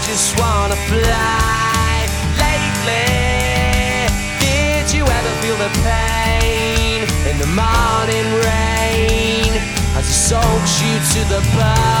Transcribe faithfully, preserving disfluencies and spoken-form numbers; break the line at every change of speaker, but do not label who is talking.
just wanna fly. Lately, did you ever feel the pain in the morning rain as it soaks you to the bone?